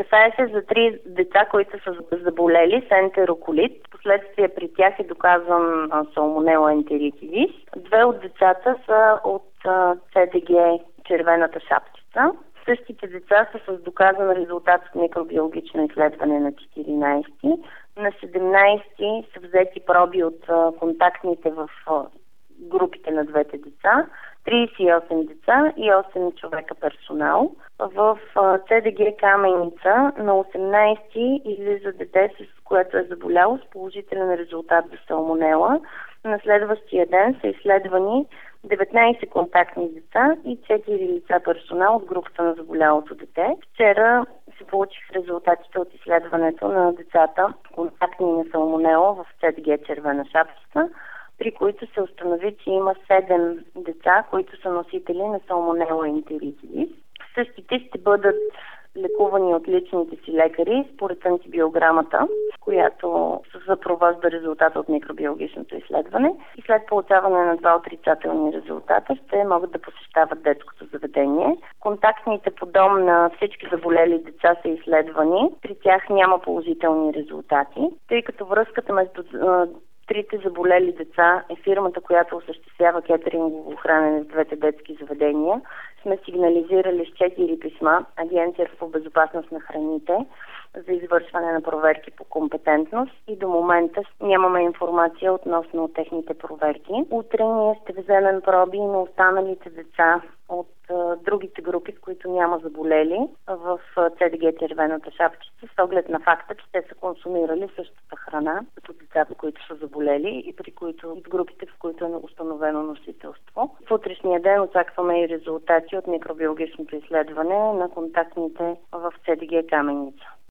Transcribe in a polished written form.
Касае се за 3 деца, които са заболели с ентероколит. Последствие при тях е доказан салмонела ентеритидис. 2 от децата са от ЦДГ червената шапчица. Същите деца са с доказан резултат от микробиологично изследване на 14. На 17 са взети проби от контактните в групите на двете деца. 38 деца и 8 човека персонал. В ЦДГ Каменица на 18 излиза дете, с което е заболяло с положителен резултат за салмонела. На следващия ден са изследвани 19 контактни деца и 4 лица персонал от групата на заболялото дете. Вчера се получих резултатите от изследването на децата контактни на салмонела в ЦДГ червена шапчица, при които се установи, че има 7 деца, които са носители на салмонела ентеритидис. Същите ще бъдат лекувани от личните си лекари според антибиограмата, която съпровожда резултата от микробиологичното изследване, и след получаване на 2 отрицателни резултата ще могат да посещават детското заведение. Контактните по дом на всички заболели деца са изследвани. При тях няма положителни резултати, тъй като връзката между 3 заболели деца е фирмата, която осъществява кетерингово хранене в двете детски заведения. Сме сигнализирали с 4 писма Агенцията по безопасност на храните за извършване на проверки по компетентност и до момента нямаме информация относно техните проверки. Утре ние ще вземем проби на останалите деца от другите групи, в които няма заболели в ЦДГ червената шапчица, с оглед на факта, че те са консумирали същата храна като децата, които са заболели и при които в групите, в които е установено носителство. В утрешния ден очакваме и резултати от микробиологичното изследване на контактните в ЦДГ Каменица.